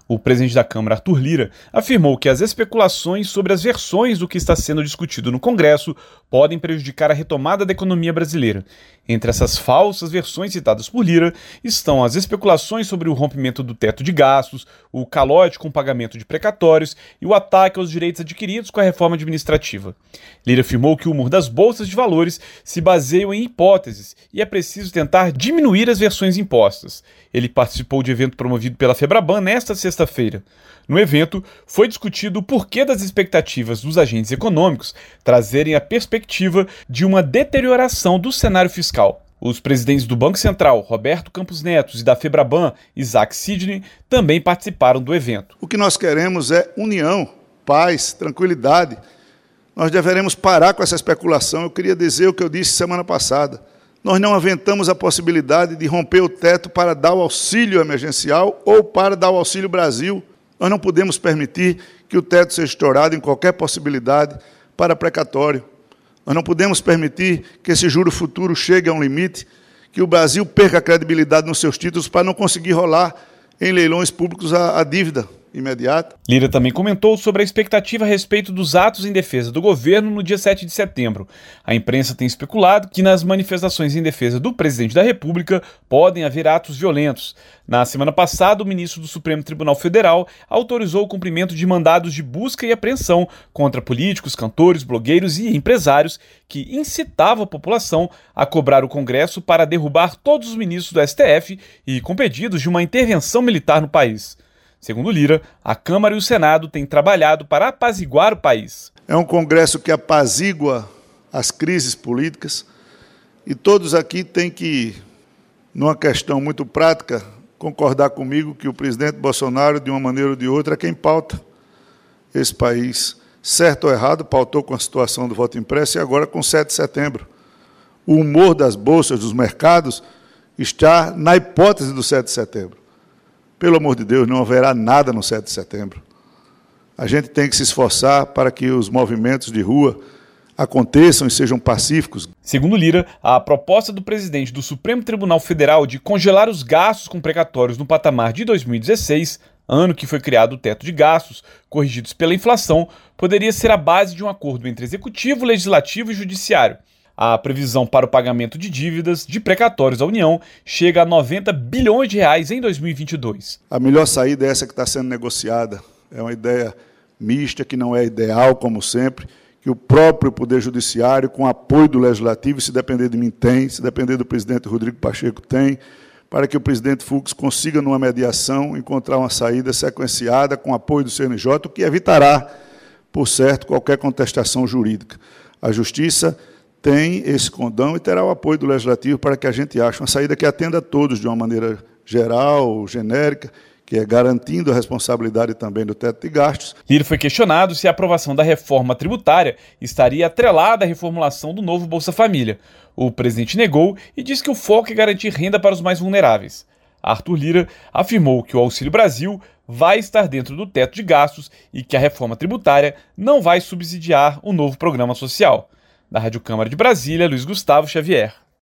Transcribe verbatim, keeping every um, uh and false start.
O presidente da Câmara, Arthur Lira, afirmou que as especulações sobre as versões do que está sendo discutido no Congresso podem prejudicar a retomada da economia brasileira. Entre essas falsas versões citadas por Lira estão as especulações sobre o rompimento do teto de gastos, o calote com pagamento de precatórios e o ataque aos direitos adquiridos com a reforma administrativa. Lira afirmou que o humor das bolsas de valores se baseia em hipóteses e é preciso tentar diminuir as versões impostas. Ele participou de evento promovido pela Febraban nesta sexta-feira. No evento, foi discutido o porquê das expectativas dos agentes econômicos trazerem a perspectiva de uma deterioração do cenário fiscal. Os presidentes do Banco Central, Roberto Campos Neto, e da Febraban, Isaac Sidney, também participaram do evento. O que nós queremos é união, paz, tranquilidade. Nós deveremos parar com essa especulação. Eu queria dizer o que eu disse semana passada. Nós não aventamos a possibilidade de romper o teto para dar o auxílio emergencial ou para dar o Auxílio Brasil. Nós não podemos permitir que o teto seja estourado em qualquer possibilidade para precatório. Nós não podemos permitir que esse juro futuro chegue a um limite, que o Brasil perca a credibilidade nos seus títulos para não conseguir rolar em leilões públicos a, a dívida imediata. Lira também comentou sobre a expectativa a respeito dos atos em defesa do governo no dia sete de setembro. A imprensa tem especulado que nas manifestações em defesa do presidente da República podem haver atos violentos. Na semana passada, o ministro do Supremo Tribunal Federal autorizou o cumprimento de mandados de busca e apreensão contra políticos, cantores, blogueiros e empresários que incitavam a população a cobrar o Congresso para derrubar todos os ministros do S T F e com pedidos de uma intervenção militar no país. Segundo Lira, a Câmara e o Senado têm trabalhado para apaziguar o país. É um Congresso que apazigua as crises políticas e todos aqui têm que, numa questão muito prática, concordar comigo que o presidente Bolsonaro, de uma maneira ou de outra, é quem pauta esse país. Certo ou errado, pautou com a situação do voto impresso e agora com sete de setembro. O humor das bolsas, dos mercados, está na hipótese do sete de setembro. Pelo amor de Deus, não haverá nada no sete de setembro. A gente tem que se esforçar para que os movimentos de rua aconteçam e sejam pacíficos. Segundo Lira, a proposta do presidente do Supremo Tribunal Federal de congelar os gastos com precatórios no patamar de dois mil e dezesseis, ano que foi criado o teto de gastos, corrigidos pela inflação, poderia ser a base de um acordo entre Executivo, Legislativo e Judiciário. A previsão para o pagamento de dívidas de precatórios da União chega a noventa bilhões de reais em dois mil e vinte e dois. A melhor saída é essa que está sendo negociada. É uma ideia mista, que não é ideal, como sempre, que o próprio Poder Judiciário, com apoio do Legislativo, se depender de mim tem, se depender do presidente Rodrigo Pacheco tem, para que o presidente Fux consiga, numa mediação, encontrar uma saída sequenciada com apoio do C N J, o que evitará, por certo, qualquer contestação jurídica. A Justiça tem esse condão e terá o apoio do Legislativo para que a gente ache uma saída que atenda a todos de uma maneira geral, genérica, que é garantindo a responsabilidade também do teto de gastos. Lira foi questionado se a aprovação da reforma tributária estaria atrelada à reformulação do novo Bolsa Família. O presidente negou e disse que o foco é garantir renda para os mais vulneráveis. Arthur Lira afirmou que o Auxílio Brasil vai estar dentro do teto de gastos e que a reforma tributária não vai subsidiar o novo programa social. Da Rádio Câmara de Brasília, Luiz Gustavo Xavier.